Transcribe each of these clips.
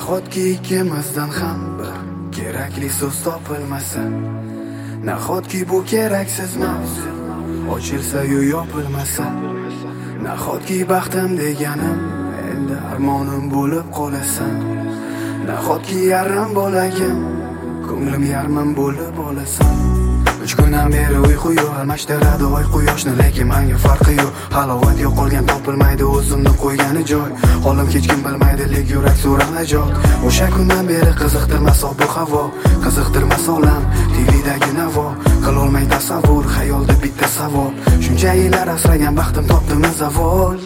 Nahotki ikkimizdan ham bir kerakli so'z topilmasa, nahotki bu keraksiz mavzu ochilsa-yu yopilmasa, nahotki baxtim deganim endi armonim bo'lib qolasan, nahotki yarim bo'lagim ko'nglim yarmim bo'lib olasan. 3 kundan beri uyqu yo'q, almashtiradi oy quyoshni, lekin menga farqi yo'q. Halovat yo'qolgan topilmaydi o'zimni qo'ygani joy. Holim hech kim bilmaydi, lek yurak so'rar najot. O'sha kundan beri qiziqtirmas bu havo, qiziqtirmas olam, TVdagi navo. Qilolmay tasavvur, xayolda bitta savol. Shuncha yillar asragan baxtim topdimi zavol.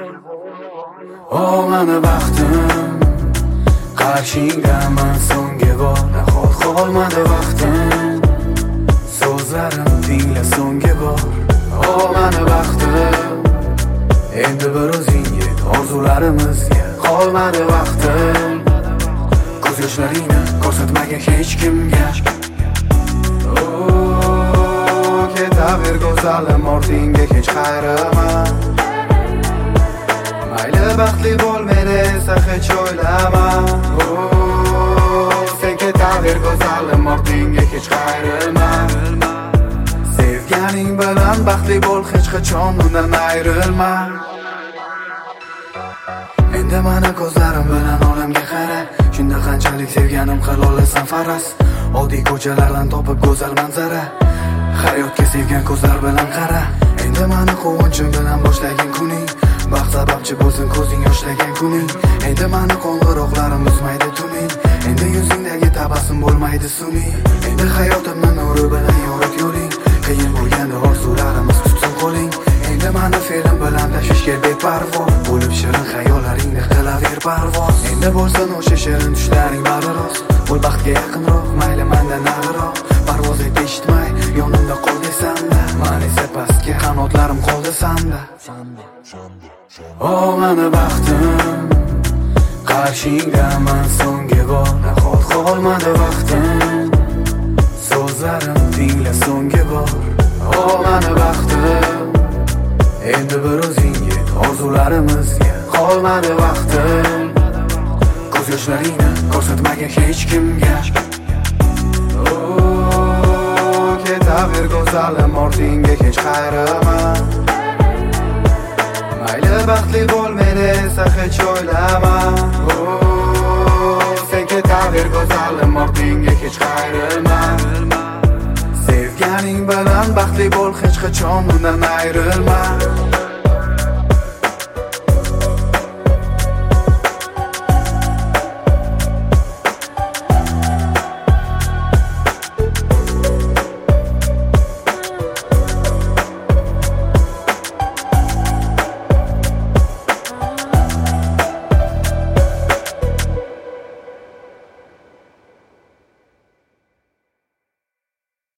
O meni baxtim, qarshingdaman so'nggi bor. Nahot qolmadi vaqtim, so'zlarim tingla so'nggi bor. O meni baxtim, endi bir o'zing yet orzularimizga. Qolmadi vaqtim, ko'z yoshlaringni ko'rsatmagan hech kimga. Ketaver go'zalim, ortingga hech qayraman. Mayli baxtli bo'l, meni esa hech o'ylama. Sen ketaver go'zalim, ortingga hech qayrilma. Sevganing bilan baxtli bo'l, hech qachon undan ayrilma. Endi meni ko'zlarim bilan olamga qara. Shunda qanchalik sevganim qila olasan faraz. Oddiy ko'chalardan topib go'zal manzara. Hayotga sevgan ko'zlar bilan qara. Endi meni quvonchim bilan boshlagan kuning, baxt sababchi bo'lsin ko'zing yoshlagan kuning. Endi meni qo'ng'iroqlarim uzmaydi tuning. Endi yuzingdagi tabassum bo'lmaydi sun'iy. Endi hayotimni nuri bilan yo'riq yo'ling. Qiyin bo'lganda orzularimiz tutsin qo'ling. Endi meni fe'lim bilan tashvishga beparvo bo'lib shirin xayollaringni qilaver parvoz. Endi bo'lsin o'sha shirin tushlaring bari rost. Bo'l baxtga yaqinroq, mayli mendan nariroq. Parvoz et eshitmay, yonimda qol desam-da, men esa pastga qanotlarim qoldi sanda. O meni baxtim, qarshingdaman so'nggi bor. Nahot qolmadi vaqtim, so'zlarim tingla so'nggi bor. O meni baxtim, endi bir o'zing yet orzularimizga. Qolmadi vaqtim, ko'z yoshlaringni ko'rsatmagan hech kimga. Ketaver go'zalim, ortingga hech qayrama. Mayli baxtli bo'l, meni esa hech o'ylama. Sen ketaver go'zalim, ortingga hech qayrilma. Sevganing bilan baxtli bo'l, hech qachon undan ayrilma.